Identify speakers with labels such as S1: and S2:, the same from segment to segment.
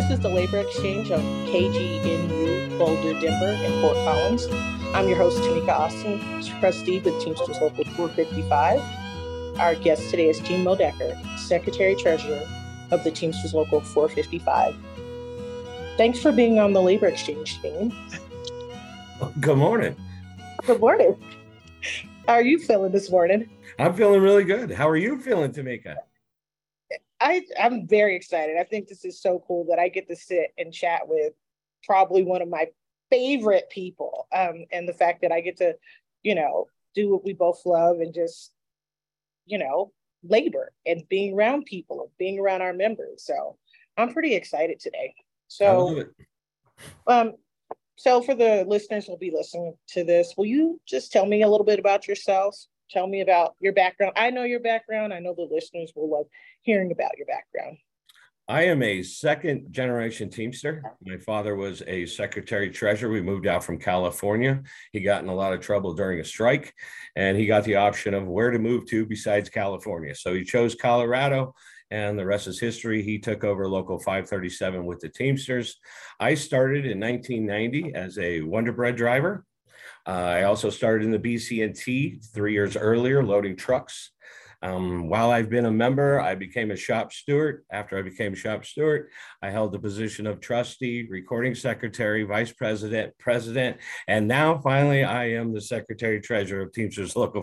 S1: This is the Labor Exchange of KGNU, Boulder, Denver, and Fort Collins. I'm your host, Tamika Austin, trustee with Teamsters Local 455. Our guest today is Jean Modecker, Secretary-Treasurer of the Teamsters Local 455. Thanks for being on the Labor Exchange, Jean.
S2: Good morning.
S1: Good morning. How are you feeling this morning?
S2: I'm feeling really good. How are you feeling, Tamika?
S1: I'm very excited. I think this is so cool that I get to sit and chat with probably one of my favorite people. And the fact that I get to, do what we both love and just, labor and being around people and being around our members. So I'm pretty excited today.
S2: I love it.
S1: So for the listeners who'll be listening to this, will you just tell me a little bit about yourselves? Tell me about your background. I know your background. I know the listeners will love hearing about your background.
S2: I am a second generation Teamster. My father was a secretary treasurer. We moved out from California. He got in a lot of trouble during a strike, and he got the option of where to move to besides California. So he chose Colorado, and the rest is history. He took over Local 537 with the Teamsters. I started in 1990 as a Wonder Bread driver. I also started in the BC&T 3 years earlier, loading trucks. While I've been a member, I became a shop steward. After I became shop steward, I held the position of trustee, recording secretary, vice president, president, and now finally I am the secretary treasurer of Teamsters Local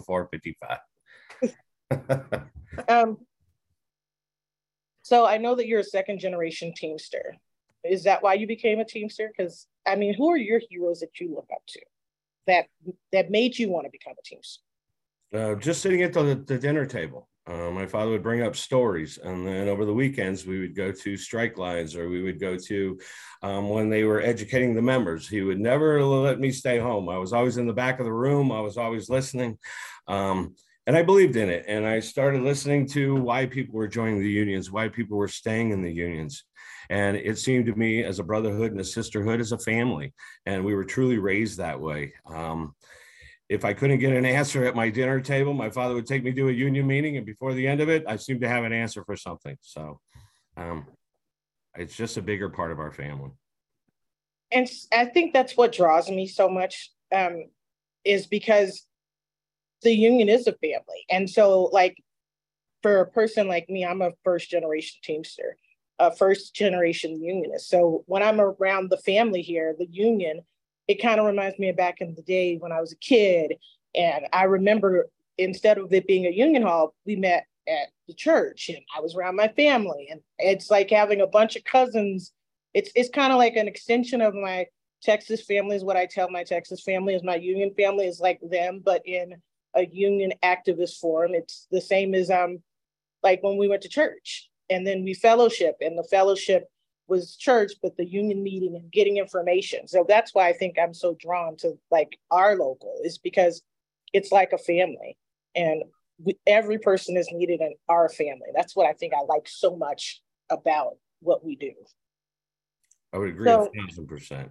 S2: 455.
S1: So I know that you're a second generation Teamster. Is that why you became a Teamster? Because who are your heroes that you look up to that made you want to become a Teamster?
S2: Just sitting at the dinner table. My father would bring up stories, and then over the weekends we would go to strike lines, or we would go to when they were educating the members. He would never let me stay home. I was always in the back of the room. I was always listening, and I believed in it. And I started listening to why people were joining the unions, why people were staying in the unions. And it seemed to me as a brotherhood and a sisterhood, as a family, and we were truly raised that way. If I couldn't get an answer at my dinner table, my father would take me to a union meeting, and before the end of it, I seemed to have an answer for something. So it's just a bigger part of our family.
S1: And I think that's what draws me so much, is because the union is a family. And so, like, for a person like me, I'm a first generation Teamster, a first generation unionist. So when I'm around the family here, the union, it kind of reminds me of back in the day when I was a kid. And I remember, instead of it being a union hall, we met at the church, and I was around my family. And it's like having a bunch of cousins. It's kind of like an extension of my Texas family, is what I tell my Texas family, is my union family is like them, but in a union activist form. It's the same as like when we went to church, and then we fellowship, and the fellowship was church, but the union meeting and getting information. So that's why I think I'm so drawn to like our local, is because it's like a family, and every person is needed in our family. That's what I think I like so much about what we do.
S2: I would agree 1,000%.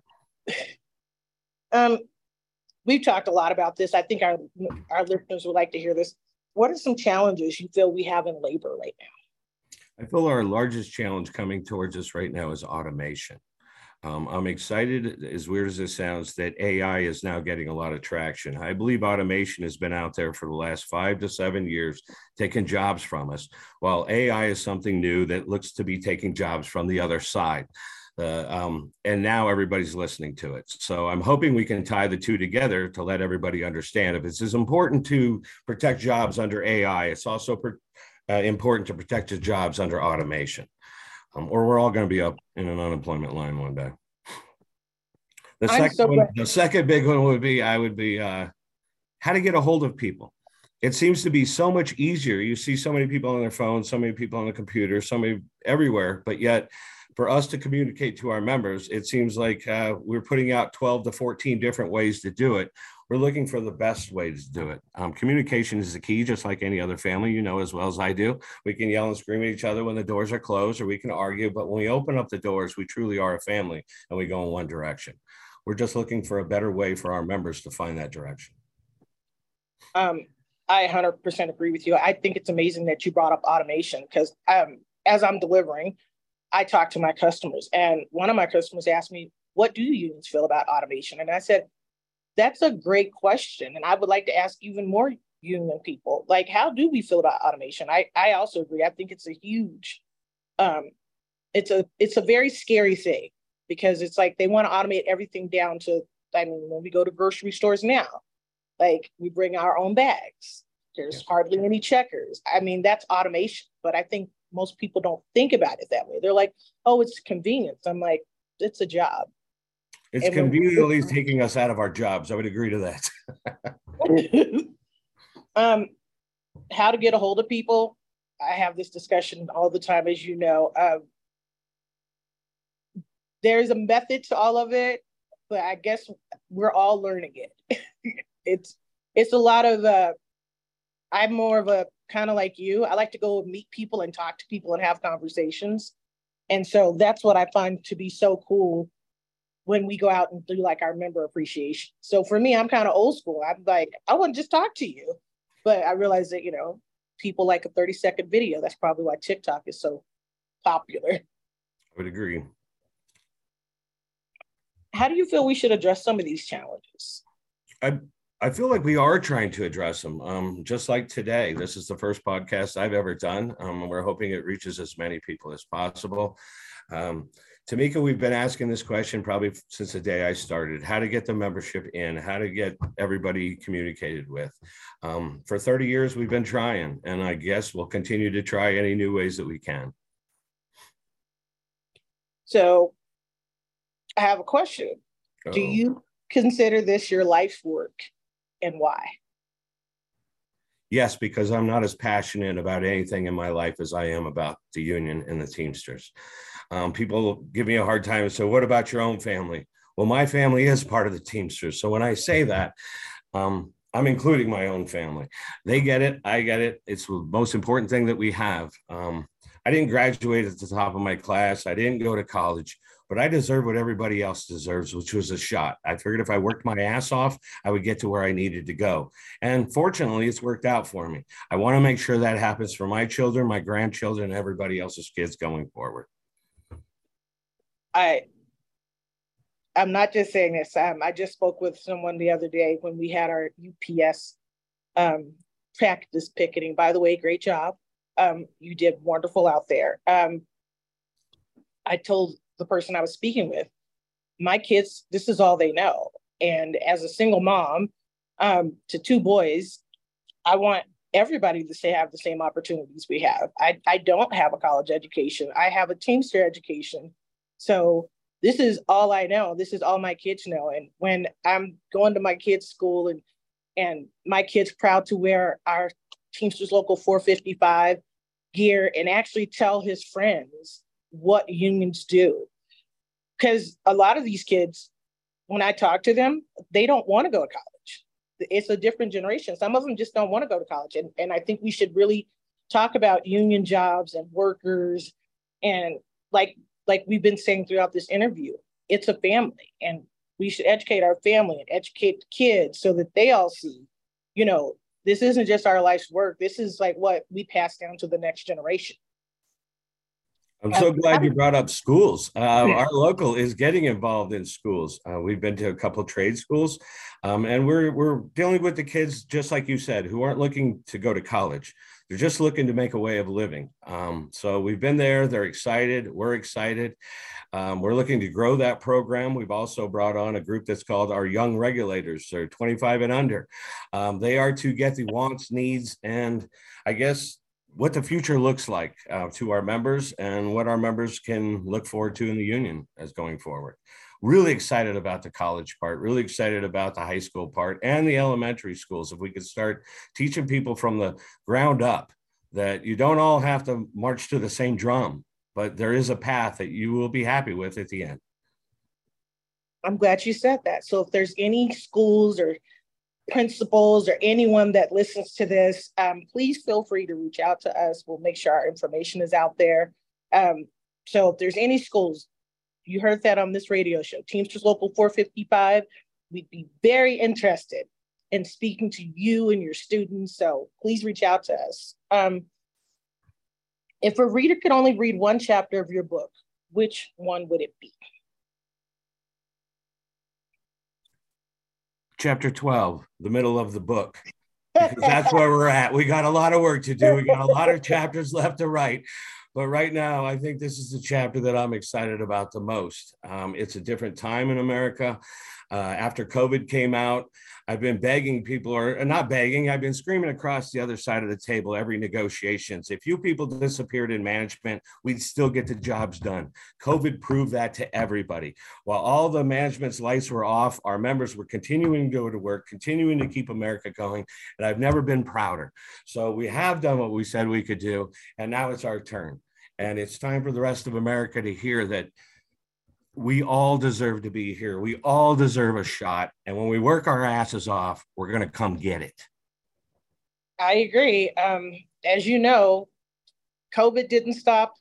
S1: We've talked a lot about this. I think our listeners would like to hear this. What are some challenges you feel we have in labor right now?
S2: I feel our largest challenge coming towards us right now is automation. I'm excited, as weird as this sounds, that AI is now getting a lot of traction. I believe automation has been out there for the last 5 to 7 years, taking jobs from us, while AI is something new that looks to be taking jobs from the other side. And now everybody's listening to it. So I'm hoping we can tie the two together to let everybody understand if it's as important to protect jobs under AI, it's also important to protect the jobs under automation, or we're all going to be up in an unemployment line one day. The second big one would be how to get a hold of people. It seems to be so much easier. You see so many people on their phones, so many people on the computer, so many everywhere, but yet for us to communicate to our members, it seems like we're putting out 12 to 14 different ways to do it. We're looking for the best way to do it. Communication is the key, just like any other family, as well as I do. We can yell and scream at each other when the doors are closed, or we can argue, but when we open up the doors, we truly are a family, and we go in one direction. We're just looking for a better way for our members to find that direction.
S1: I 100% agree with you. I think it's amazing that you brought up automation, because as I'm delivering, I talk to my customers, and one of my customers asked me, what do unions feel about automation? And I said, that's a great question. And I would like to ask even more union people, like, how do we feel about automation? I also agree. I think it's a huge, it's a very scary thing, because it's like they want to automate everything down to, I mean, when we go to grocery stores now, like we bring our own bags. There's hardly any checkers. I mean, that's automation, but I think most people don't think about it that way. They're like, oh, it's convenience. I'm like, it's a job.
S2: It's conveniently taking us out of our jobs. I would agree to
S1: that. How to get a hold of people. I have this discussion all the time, as you know. There's a method to all of it, but I guess we're all learning it. It's a lot of, I'm more of a kind of like you. I like to go meet people and talk to people and have conversations. And so that's what I find to be so cool when we go out and do like our member appreciation. So for me, I'm kind of old school. I'm like, I want to just talk to you. But I realize that, you know, people like a 30-second video. That's probably why TikTok is so popular.
S2: I would agree.
S1: How do you feel we should address some of these challenges?
S2: I feel like we are trying to address them. Just like today, this is the first podcast I've ever done. We're hoping it reaches as many people as possible. Tamika, we've been asking this question probably since the day I started, how to get the membership in, how to get everybody communicated with. For 30 years, we've been trying, and I guess we'll continue to try any new ways that we can.
S1: So I have a question. Do you consider this your life's work, and why?
S2: Yes, because I'm not as passionate about anything in my life as I am about the union and the Teamsters. People give me a hard time and say, what about your own family? Well, my family is part of the Teamsters. So when I say that, I'm including my own family. They get it. I get it. It's the most important thing that we have. I didn't graduate at the top of my class. I didn't go to college, but I deserve what everybody else deserves, which was a shot. I figured if I worked my ass off, I would get to where I needed to go. And fortunately, it's worked out for me. I want to make sure that happens for my children, my grandchildren, and everybody else's kids going forward.
S1: I'm not just saying this. I just spoke with someone the other day when we had our UPS practice picketing. By the way, great job. You did wonderful out there. I told the person I was speaking with, my kids, this is all they know. And as a single mom to two boys, I want everybody to have the same opportunities we have. I don't have a college education. I have a Teamster education. So this is all I know. This is all my kids know. And when I'm going to my kids' school and my kid's proud to wear our Teamsters Local 455 gear and actually tell his friends what unions do. Because a lot of these kids, when I talk to them, they don't want to go to college. It's a different generation. Some of them just don't want to go to college. And I think we should really talk about union jobs and workers. And like we've been saying throughout this interview, it's a family. And we should educate our family and educate the kids so that they all see, you know, this isn't just our life's work. This is like what we pass down to the next generation.
S2: I'm so glad you brought up schools. Our local is getting involved in schools. We've been to a couple of trade schools, and we're dealing with the kids, just like you said, who aren't looking to go to college. They're just looking to make a way of living. So we've been there. They're excited. We're excited. We're looking to grow that program. We've also brought on a group that's called our Young Regulators. They're 25 and under. They are to get the wants, needs, and I guess what the future looks like to our members and what our members can look forward to in the union as going forward. Really excited about the college part, really excited about the high school part and the elementary schools. If we could start teaching people from the ground up that you don't all have to march to the same drum, but there is a path that you will be happy with at the end.
S1: I'm glad you said that. So if there's any schools or principals or anyone that listens to this, please feel free to reach out to us. We'll make sure our information is out there. So if there's any schools, you heard that on this radio show, Teamsters Local 455, we'd be very interested in speaking to you and your students. So please reach out to us. If a reader could only read one chapter of your book, which one would it be?
S2: Chapter 12, the middle of the book, because that's where we're at. We got a lot of work to do. We got a lot of chapters left to write. But right now, I think this is the chapter that I'm excited about the most. It's a different time in America. After COVID came out, I've been begging people, or not begging, I've been screaming across the other side of the table every negotiations. If you people disappeared in management, we'd still get the jobs done. COVID proved that to everybody. While all the management's lights were off, our members were continuing to go to work, continuing to keep America going, and I've never been prouder. So we have done what we said we could do, and now it's our turn. And it's time for the rest of America to hear that we all deserve to be here. We all deserve a shot. And when we work our asses off, we're going to come get it.
S1: I agree. As you know, COVID didn't stop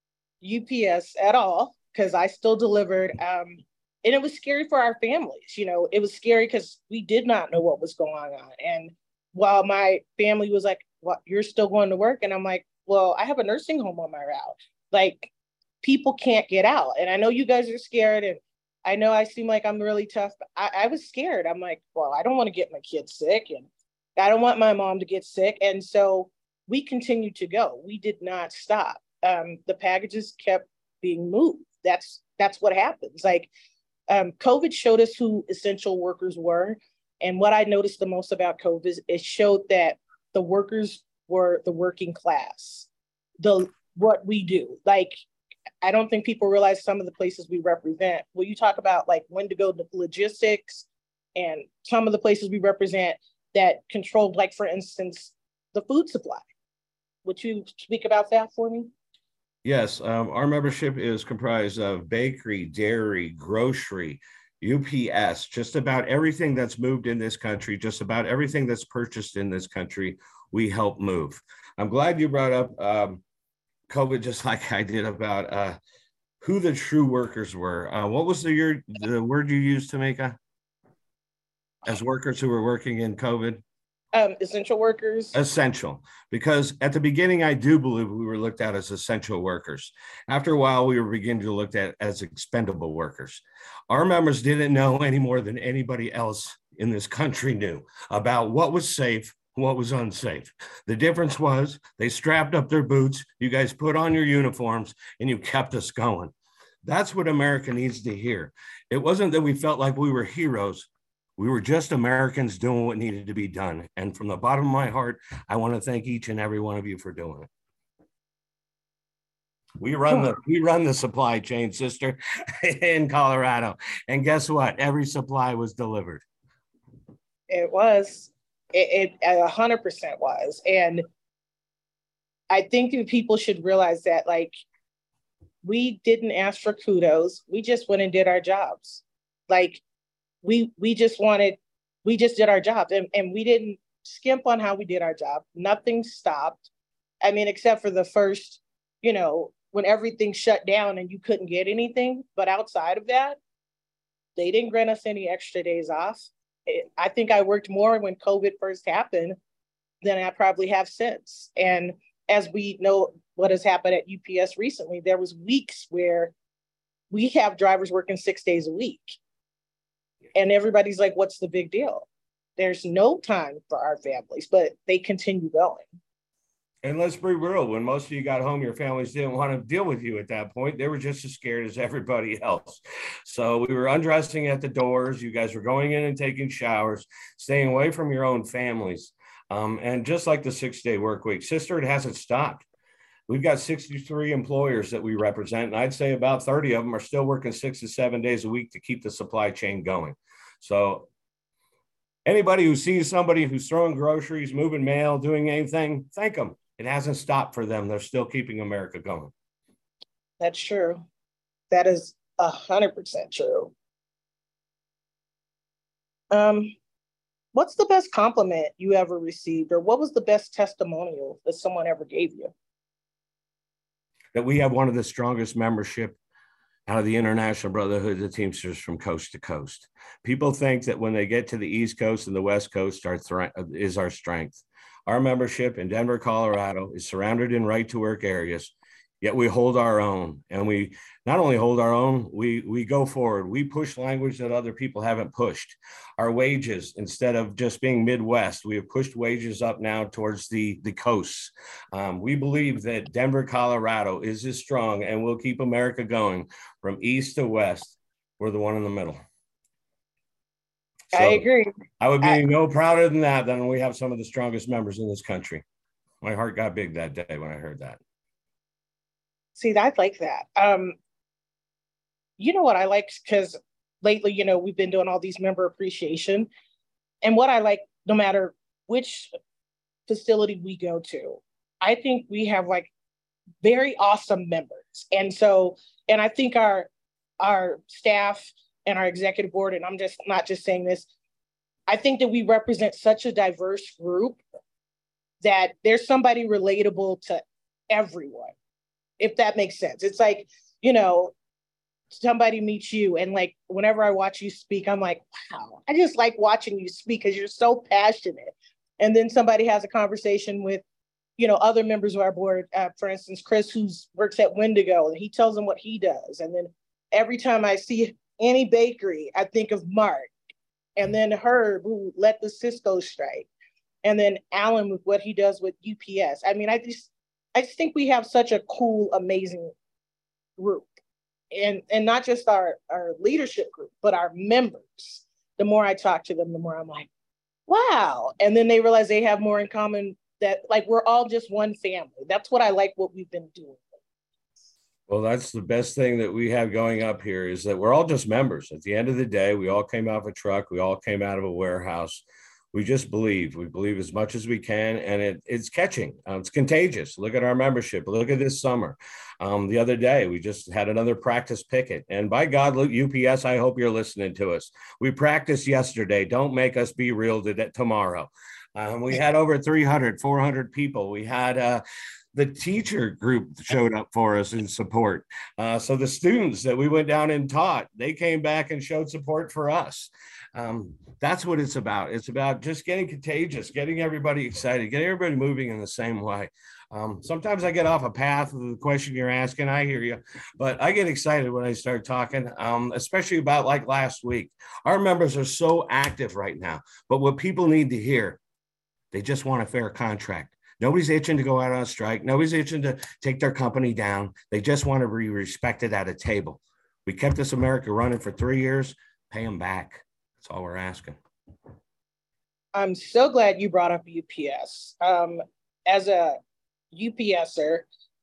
S1: UPS at all, because I still delivered. And it was scary for our families. You know, it was scary because we did not know what was going on. And while my family was like, "What, you're still going to work?" And I'm like, well, I have a nursing home on my route. Like, people can't get out. And I know you guys are scared, and I know I seem like I'm really tough, but I was scared. I'm like, well, I don't want to get my kids sick, and I don't want my mom to get sick. And so we continued to go. We did not stop. The packages kept being moved. That's what happens. Like, COVID showed us who essential workers were. And what I noticed the most about COVID is it showed that the workers were the working class, what we do. Like, I don't think people realize some of the places we represent. When you talk about like Wendigo Logistics and some of the places we represent that controlled, like, for instance, the food supply. Would you speak about that for me?
S2: Yes, our membership is comprised of bakery, dairy, grocery, UPS, just about everything that's moved in this country, just about everything that's purchased in this country, we help move. I'm glad you brought up COVID, just like I did, about who the true workers were. What was the word you used, Tamika, as workers who were working in COVID?
S1: Essential workers.
S2: Essential, because at the beginning, I do believe we were looked at as essential workers. After a while, we were beginning to look at as expendable workers. Our members didn't know any more than anybody else in this country knew about what was safe, what was unsafe. The difference was they strapped up their boots, you guys put on your uniforms, and you kept us going. That's what America needs to hear. It wasn't that we felt like we were heroes. We were just Americans doing what needed to be done. And from the bottom of my heart, I want to thank each and every one of you for doing it. We run the supply chain, sister, in Colorado. And guess what? Every supply was delivered.
S1: It was. It 100% was. And I think that people should realize that, like, we didn't ask for kudos. We just went and did our jobs. Like, we just did our jobs, and we didn't skimp on how we did our job. Nothing stopped. I mean, except for the first, when everything shut down and you couldn't get anything. But outside of that, they didn't grant us any extra days off. I think I worked more when COVID first happened than I probably have since. And as we know what has happened at UPS recently, there was weeks where we have drivers working 6 days a week. And everybody's like, what's the big deal? There's no time for our families, but they continue going.
S2: And let's be real, when most of you got home, your families didn't want to deal with you at that point. They were just as scared as everybody else. So we were undressing at the doors. You guys were going in and taking showers, staying away from your own families. And just like the 6-day work week, sister, it hasn't stopped. We've got 63 employers that we represent, and I'd say about 30 of them are still working 6 to 7 days a week to keep the supply chain going. So anybody who sees somebody who's throwing groceries, moving mail, doing anything, thank them. It hasn't stopped for them. They're still keeping America going.
S1: That's true. That is 100% true. What's the best compliment you ever received, or what was the best testimonial that someone ever gave you?
S2: That we have one of the strongest membership out of the International Brotherhood of Teamsters from coast to coast. People think that when they get to the East Coast and the West Coast is our strength. Our membership in Denver, Colorado is surrounded in right-to-work areas. yet we hold our own. And we not only hold our own, we go forward. We push language that other people haven't pushed. Our wages, instead of just being Midwest, we have pushed wages up now towards the coasts. We believe that Denver, Colorado is as strong and will keep America going from east to west. We're the one in the middle. So
S1: I agree.
S2: I would be no prouder than that, than we have some of the strongest members in this country. My heart got big that day when I heard that.
S1: See, I like that. You know what I like, because lately, you know, we've been doing all these member appreciation. And what I like, no matter which facility we go to, I think we have like very awesome members. And so, and I think our staff and our executive board, and I'm just not just saying this, I think that we represent such a diverse group that there's somebody relatable to everyone, if that makes sense. It's like, you know, somebody meets you and like, whenever I watch you speak, I'm like, wow, I just like watching you speak because you're so passionate. And then somebody has a conversation with, you know, other members of our board, for instance, Chris, who works at Wendigo, and he tells them what he does. And then every time I see any bakery, I think of Mark, and then Herb, who led the Cisco strike, and then Alan with what he does with UPS. I mean, I just think we have such a cool, amazing group, and not just our leadership group, but our members. The more I talk to them, the more I'm like, wow. And then they realize they have more in common, that like we're all just one family. That's what I like what we've been doing.
S2: Well, that's the best thing that we have going up here, is that we're all just members. At the end of the day, we all came out of a truck. We all came out of a warehouse. We just believe. We believe as much as we can, and it's catching. It's contagious. Look at our membership. Look at this summer. The other day, we just had another practice picket. And by God, look, UPS, I hope you're listening to us. We practiced yesterday. Don't make us be real tomorrow. We had over 300, 400 people. We had the teacher group showed up for us in support. So the students that we went down and taught, they came back and showed support for us. That's what it's about. It's about just getting contagious, getting everybody excited, getting everybody moving in the same way. Sometimes I get off a path of the question you're asking. I hear you, but I get excited when I start talking, especially about like last week. Our members are so active right now, but what people need to hear, they just want a fair contract. Nobody's itching to go out on a strike. Nobody's itching to take their company down. They just want to be respected at a table. We kept this America running for 3 years. Pay them back. That's all we're asking.
S1: I'm so glad you brought up UPS. As a UPSer,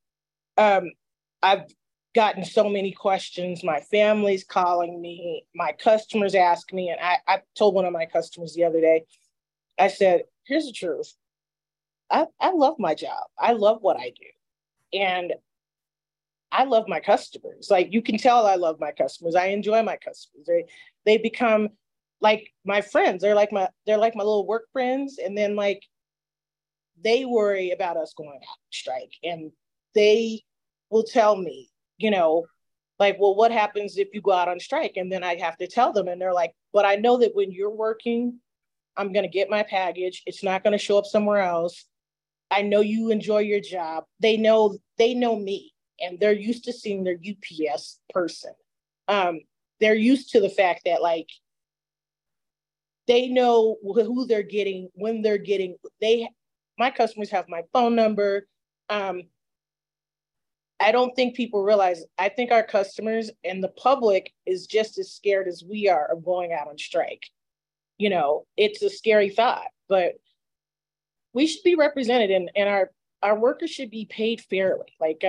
S1: I've gotten so many questions. My family's calling me. My customers ask me. And I told one of my customers the other day, I said, here's the truth. I love my job. I love what I do. And I love my customers. Like, you can tell I love my customers. I enjoy my customers. They become like my friends. They're like my little work friends. And then like, they worry about us going out on strike. And they will tell me, you know, like, well, what happens if you go out on strike? And then I have to tell them. And they're like, but I know that when you're working, I'm going to get my package. It's not going to show up somewhere else. I know you enjoy your job. They know me, and they're used to seeing their UPS person. They're used to the fact that like, they know who they're getting, when they're getting, my customers have my phone number. I don't think people realize, I think our customers and the public is just as scared as we are of going out on strike. You know, it's a scary thought, but we should be represented, and our workers should be paid fairly. Like,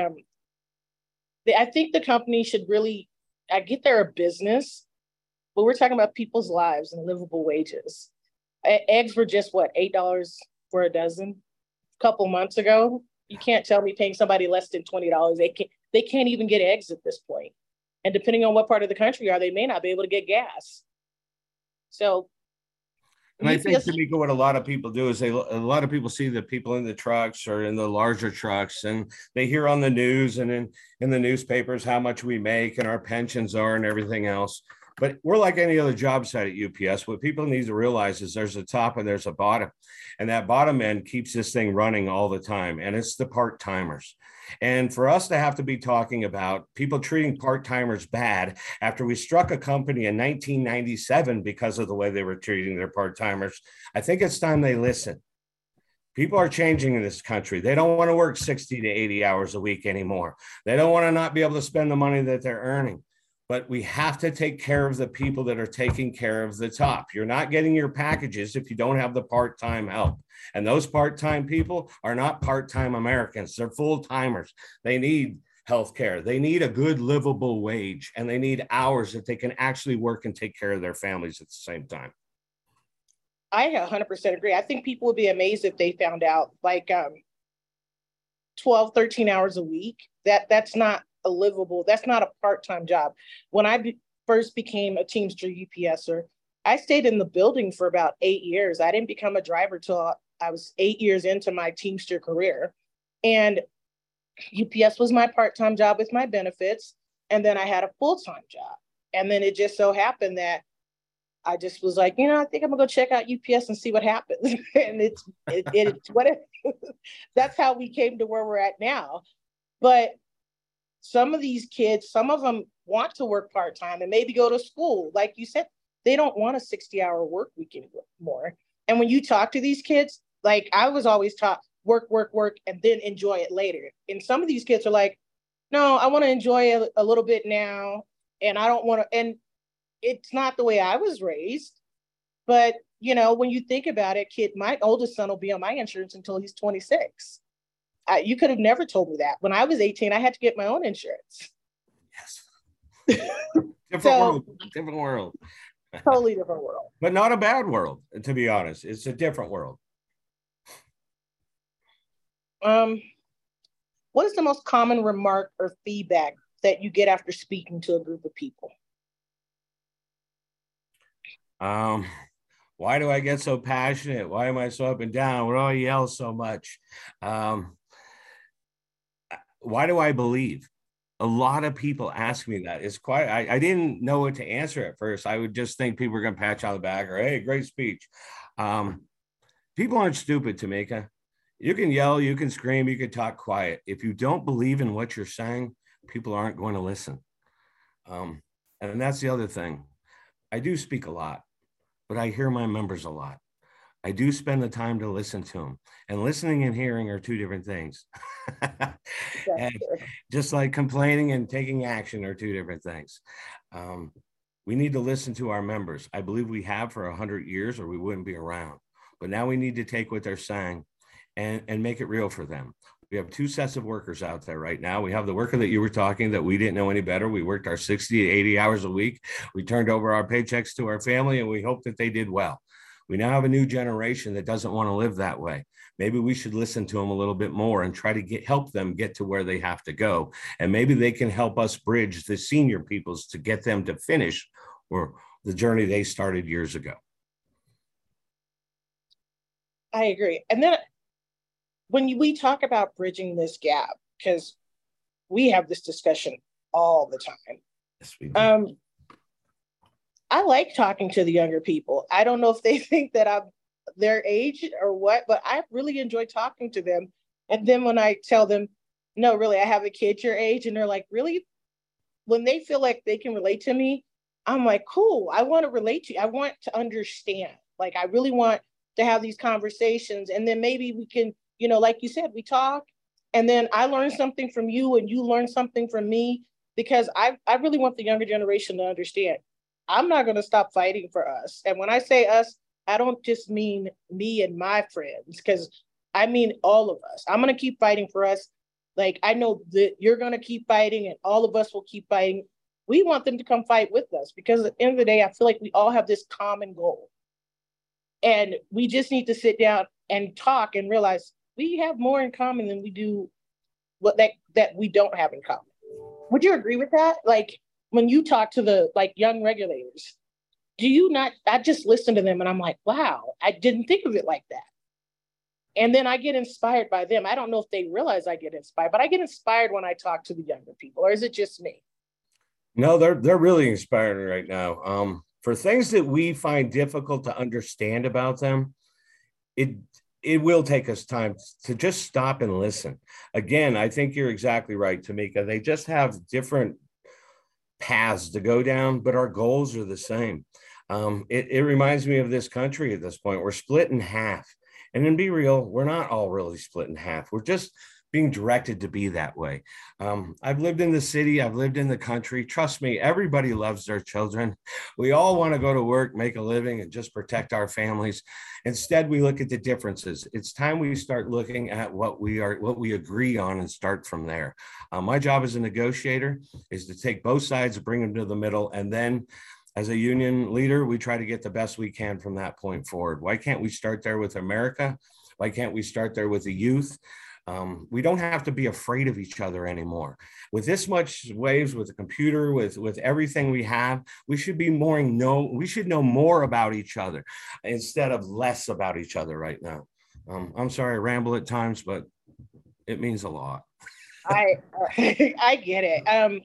S1: I think the company should really, I get they're a business, but we're talking about people's lives and livable wages. Eggs were just what, $8 for a dozen a couple months ago. You can't tell me paying somebody less than $20. They can't even get eggs at this point. And depending on what part of the country you are, they may not be able to get gas. So,
S2: and I think, Tamika, what a lot of people do is a lot of people see the people in the trucks or in the larger trucks, and they hear on the news and in the newspapers how much we make and our pensions are and everything else. But we're like any other job site at UPS. What people need to realize is there's a top and there's a bottom, and that bottom end keeps this thing running all the time. And it's the part-timers. And for us to have to be talking about people treating part-timers bad after we struck a company in 1997 because of the way they were treating their part-timers, I think it's time they listen. People are changing in this country. They don't want to work 60 to 80 hours a week anymore. They don't want to not be able to spend the money that they're earning. But we have to take care of the people that are taking care of the top. You're not getting your packages if you don't have the part-time help. And those part-time people are not part-time Americans. They're full-timers. They need health care. They need a good livable wage, and they need hours that they can actually work and take care of their families at the same time.
S1: I 100% agree. I think people would be amazed if they found out like 12, 13 hours a week. That's not a livable, that's not a part-time job. When I first became a Teamster UPSer, I stayed in the building for about 8 years. I didn't become a driver till I was 8 years into my Teamster career. And UPS was my part-time job with my benefits. And then I had a full-time job. And then it just so happened that I just was like, I think I'm gonna go check out UPS and see what happens. And it's what that's how we came to where we're at now. But some of these kids, some of them want to work part-time and maybe go to school. Like you said, they don't want a 60-hour work week anymore. And when you talk to these kids, like I was always taught work, work, work, and then enjoy it later. And some of these kids are like, no, I want to enjoy it a little bit now. And I don't want to, and it's not the way I was raised. But, when you think about it, my oldest son will be on my insurance until he's 26. You could have never told me that. When I was 18, I had to get my own insurance.
S2: Yes. Different world.
S1: Totally different world.
S2: But not a bad world, to be honest. It's a different world.
S1: What is the most common remark or feedback that you get after speaking to a group of people?
S2: Why do I get so passionate? Why am I so up and down? Why do I yell so much? Why do I believe? A lot of people ask me that. It's quite, I didn't know what to answer at first. I would just think people were going to pat you on the back or, hey, great speech. People aren't stupid, Tamika. You can yell, you can scream, you can talk quiet. If you don't believe in what you're saying, people aren't going to listen. And that's the other thing. I do speak a lot, but I hear my members a lot. I do spend the time to listen to them, and listening and hearing are two different things. And just like complaining and taking action are two different things. We need to listen to our members. I believe we have for 100 years or we wouldn't be around, but now we need to take what they're saying and make it real for them. We have two sets of workers out there right now. We have the worker that you were talking that we didn't know any better. We worked our 60 to 80 hours a week. We turned over our paychecks to our family and we hope that they did well. We now have a new generation that doesn't want to live that way. Maybe we should listen to them a little bit more and try to help them get to where they have to go. And maybe they can help us bridge the senior peoples to get them to finish or the journey they started years ago.
S1: I agree. And then when we talk about bridging this gap, because we have this discussion all the time.
S2: Yes, we do.
S1: I like talking to the younger people. I don't know if they think that I'm their age or what, but I really enjoy talking to them. And then when I tell them, no, really, I have a kid your age, and they're like, really? When they feel like they can relate to me, I'm like, cool, I want to relate to you. I want to understand. Like, I really want to have these conversations. And then maybe we can, like you said, we talk, and then I learn something from you and you learn something from me, because I really want the younger generation to understand I'm not going to stop fighting for us. And when I say us, I don't just mean me and my friends, because I mean all of us. I'm going to keep fighting for us. Like, I know that you're going to keep fighting and all of us will keep fighting. We want them to come fight with us, because at the end of the day, I feel like we all have this common goal. And we just need to sit down and talk and realize we have more in common than we do that we don't have in common. Would you agree with that? Like, when you talk to the young regulators, do you not? I just listen to them and I'm like, wow, I didn't think of it like that. And then I get inspired by them. I don't know if they realize I get inspired, but I get inspired when I talk to the younger people. Or is it just me?
S2: No, they're really inspiring right now. For things that we find difficult to understand about them, it will take us time to just stop and listen. Again, I think you're exactly right, Tamika. They just have different paths to go down, but our goals are the same. It reminds me of this country at this point. We're split in half. And then be real, we're not all really split in half. We're just being directed to be that way. I've lived in the city, I've lived in the country. Trust me, everybody loves their children. We all want to go to work, make a living, and just protect our families. Instead, we look at the differences. It's time we start looking at what we agree on and start from there. My job as a negotiator is to take both sides, bring them to the middle, and then as a union leader, we try to get the best we can from that point forward. Why can't we start there with America? Why can't we start there with the youth? We don't have to be afraid of each other anymore. With this much waves, with the computer, with everything we have, we should know more about each other instead of less about each other right now. I'm sorry I ramble at times, but it means a lot.
S1: I I get it.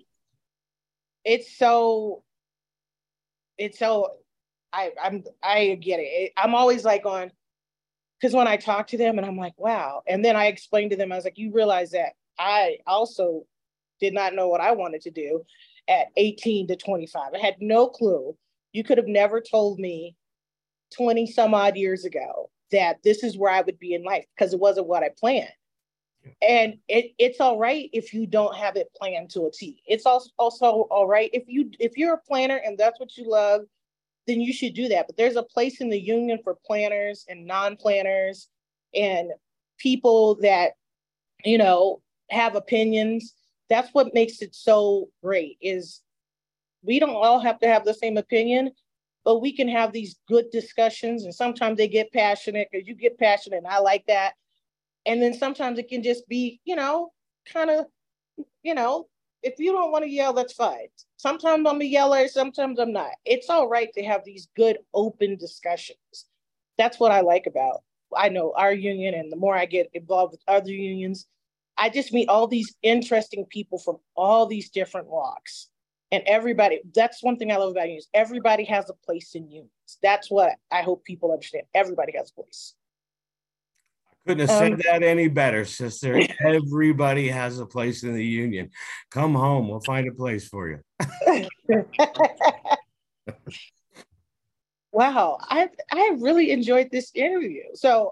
S1: I get it. I'm always like on, because when I talk to them and I'm like, wow. And then I explained to them, I was like, you realize that I also did not know what I wanted to do at 18 to 25. I had no clue. You could have never told me 20 some odd years ago that this is where I would be in life, because it wasn't what I planned. And it's all right if you don't have it planned to a T. It's also all right if you're a planner and that's what you love, then you should do that. But there's a place in the union for planners and non-planners and people that, have opinions. That's what makes it so great, is we don't all have to have the same opinion, but we can have these good discussions. And sometimes they get passionate, because you get passionate and I like that. And then sometimes it can just be, kind of, if you don't want to yell, that's fine. Sometimes I'm a yeller, sometimes I'm not. It's all right to have these good, open discussions. That's what I like about, I know, our union. And the more I get involved with other unions, I just meet all these interesting people from all these different walks. And everybody, that's one thing I love about unions. Everybody has a place in unions. That's what I hope people understand. Everybody has a place.
S2: Couldn't have said that any better, sister. Everybody has a place in the union. Come home. We'll find a place for you.
S1: Wow. I really enjoyed this interview. So,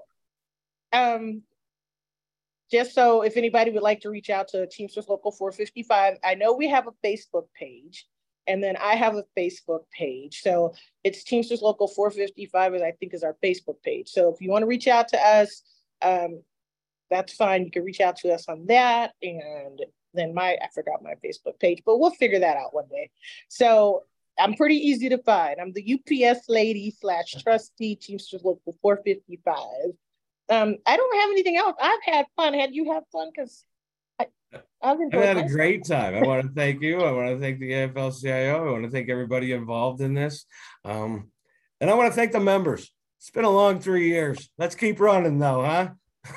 S1: just so if anybody would like to reach out to Teamsters Local 455, I know we have a Facebook page, and then I have a Facebook page. So it's Teamsters Local 455, I think, is our Facebook page. So if you want to reach out to us, that's fine. You can reach out to us on that. And then I forgot my Facebook page, but we'll figure that out one day. So I'm pretty easy to find. I'm the UPS lady / trustee, Teamsters Local 455. I don't have anything else. I've had fun. Had you had fun? Because I've
S2: had a great time. I want to thank you. I want to thank the AFL-CIO. I want to thank everybody involved in this. And I want to thank the members. It's been a long 3 years. Let's keep running though, huh?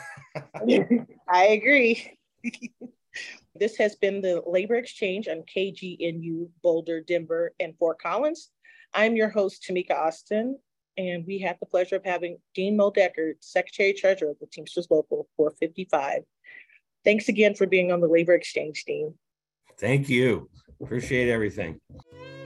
S1: I agree. This has been the Labor Exchange on KGNU, Boulder, Denver, and Fort Collins. I'm your host, Tamika Austin, and we had the pleasure of having Dean Muldecker, Secretary Treasurer of the Teamsters Local 455. Thanks again for being on the Labor Exchange, Dean.
S2: Thank you. Appreciate everything.